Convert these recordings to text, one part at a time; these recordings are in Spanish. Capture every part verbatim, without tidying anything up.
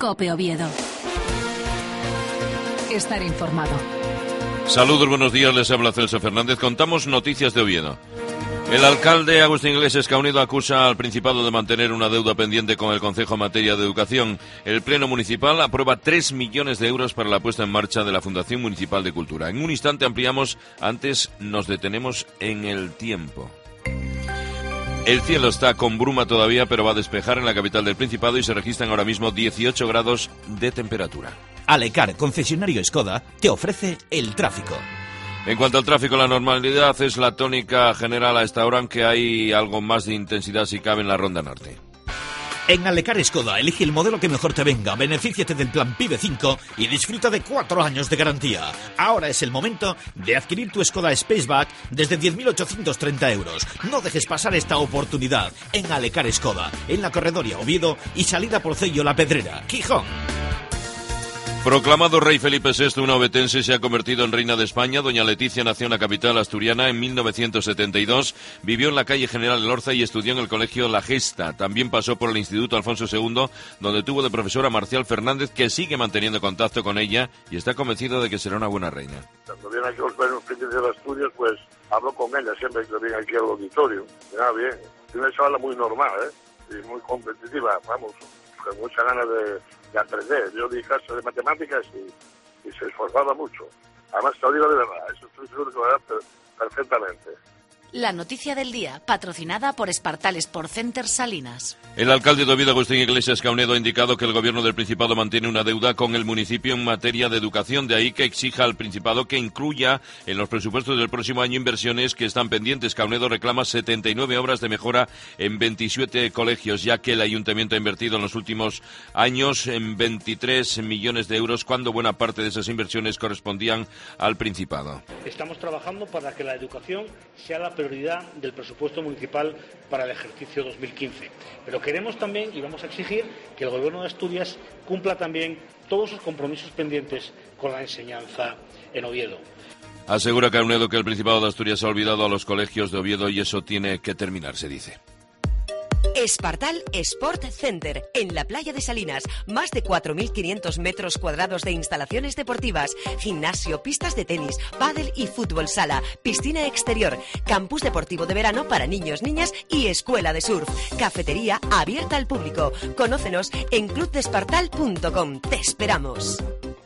COPE Oviedo. Estar informado. Saludos, buenos días, les habla Celso Fernández. Contamos noticias de Oviedo. El alcalde Agustín Iglesias Caunido acusa al Principado de mantener una deuda pendiente con el Concejo en materia de educación. El Pleno Municipal aprueba tres millones de euros para la puesta en marcha de la Fundación Municipal de Cultura. En un instante ampliamos, antes nos detenemos en el tiempo. El cielo está con bruma todavía, pero va a despejar en la capital del Principado y se registran ahora mismo dieciocho grados de temperatura. Alecar, concesionario Skoda, te ofrece el tráfico. En cuanto al tráfico, la normalidad es la tónica general a esta hora, aunque hay algo más de intensidad si cabe en la Ronda Norte. En Alecar Skoda, elige el modelo que mejor te venga, benefíciate del plan PIBE cinco y disfruta de cuatro años de garantía. Ahora es el momento de adquirir tu Skoda Spaceback desde diez mil ochocientos treinta euros. No dejes pasar esta oportunidad en Alecar Skoda, en la Corredoria Oviedo y salida por Cello La Pedrera, Gijón. Proclamado rey Felipe sexto, una ovetense se ha convertido en reina de España. Doña Leticia nació en la capital asturiana en mil novecientos setenta y dos, vivió en la calle General Elorza y estudió en el colegio La Gesta. También pasó por el Instituto Alfonso segundo, donde tuvo de profesora a Marcial Fernández, que sigue manteniendo contacto con ella y está convencido de que será una buena reina. Cuando viene aquí los premios príncipes de Asturias, pues hablo con ella siempre que viene aquí al auditorio. Nada, bien. Tiene una chavala muy normal, ¿eh? Y muy competitiva, vamos, con muchas ganas de... de aprender. Yo di clases de matemáticas y, y se esforzaba mucho. Además, te lo digo de verdad, eso estoy seguro que lo hará perfectamente. La noticia del día, patrocinada por Espartal Sport Center Salinas. El alcalde de Oviedo, Agustín Iglesias Caunido, ha indicado que el gobierno del Principado mantiene una deuda con el municipio en materia de educación. De ahí que exija al Principado que incluya en los presupuestos del próximo año inversiones que están pendientes. Caunido reclama setenta y nueve obras de mejora en veintisiete colegios, ya que el ayuntamiento ha invertido en los últimos años en veintitrés millones de euros, cuando buena parte de esas inversiones correspondían al Principado. Estamos trabajando para que la educación sea la prioridad del presupuesto municipal para el ejercicio dos mil quince. Pero queremos también, y vamos a exigir, que el Gobierno de Asturias cumpla también todos sus compromisos pendientes con la enseñanza en Oviedo. Asegura Caunido que el Principado de Asturias ha olvidado a los colegios de Oviedo y eso tiene que terminar, se dice. Espartal Sport Center, en la playa de Salinas. Más de cuatro mil quinientos metros cuadrados de instalaciones deportivas, gimnasio, pistas de tenis, pádel y fútbol sala, piscina exterior, campus deportivo de verano para niños, niñas y escuela de surf. Cafetería abierta al público. Conócenos en club de espartal punto com. Te esperamos.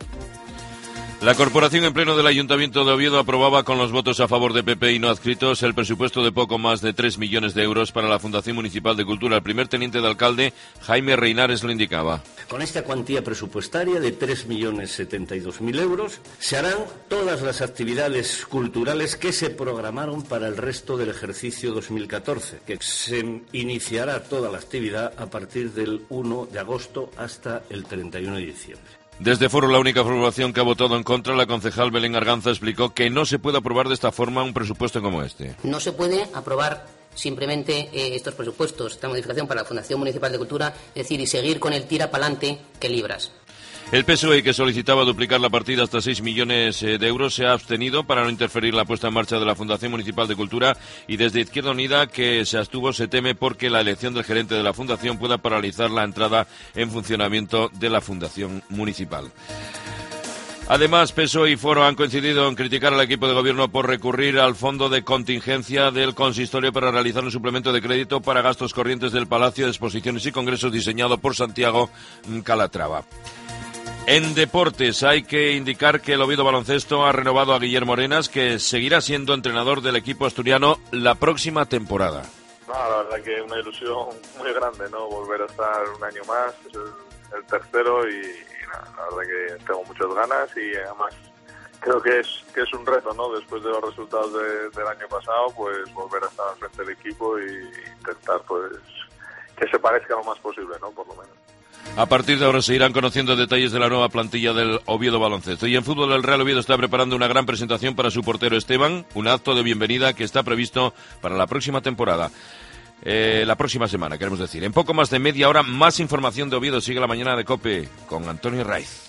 La Corporación en Pleno del Ayuntamiento de Oviedo aprobaba con los votos a favor de P P y no adscritos el presupuesto de poco más de tres millones de euros para la Fundación Municipal de Cultura. El primer teniente de alcalde, Jaime Reinares, lo indicaba. Con esta cuantía presupuestaria de tres millones setenta y dos mil euros se harán todas las actividades culturales que se programaron para el resto del ejercicio dos mil catorce, que se iniciará toda la actividad a partir del uno de agosto hasta el treinta y uno de diciembre. Desde Foro, la única formación que ha votado en contra, la concejal Belén Arganza, explicó que no se puede aprobar de esta forma un presupuesto como este. No se puede aprobar simplemente eh, estos presupuestos, esta modificación para la Fundación Municipal de Cultura, es decir, y seguir con el tira pa'lante que libras. El P S O E, que solicitaba duplicar la partida hasta seis millones de euros, se ha abstenido para no interferir la puesta en marcha de la Fundación Municipal de Cultura, y desde Izquierda Unida, que se abstuvo, se teme porque la elección del gerente de la Fundación pueda paralizar la entrada en funcionamiento de la Fundación Municipal. Además, P S O E y Foro han coincidido en criticar al equipo de gobierno por recurrir al fondo de contingencia del consistorio para realizar un suplemento de crédito para gastos corrientes del Palacio de Exposiciones y Congresos diseñado por Santiago Calatrava. En deportes hay que indicar que el Oviedo Baloncesto ha renovado a Guillermo Arenas, que seguirá siendo entrenador del equipo asturiano la próxima temporada. No, la verdad que es una ilusión muy grande, ¿no? Volver a estar un año más, es el, el tercero y, y nada, la verdad que tengo muchas ganas y además creo que es que es un reto, ¿no? Después de los resultados de, del año pasado, pues volver a estar al frente del equipo y intentar, pues, que se parezca lo más posible, ¿no? Por lo menos. A partir de ahora se irán conociendo detalles de la nueva plantilla del Oviedo Baloncesto. Y en fútbol, el Real Oviedo está preparando una gran presentación para su portero Esteban, un acto de bienvenida que está previsto para la próxima temporada. Eh, la próxima semana, queremos decir. En poco más de media hora, más información de Oviedo. Sigue la mañana de COPE con Antonio Raiz.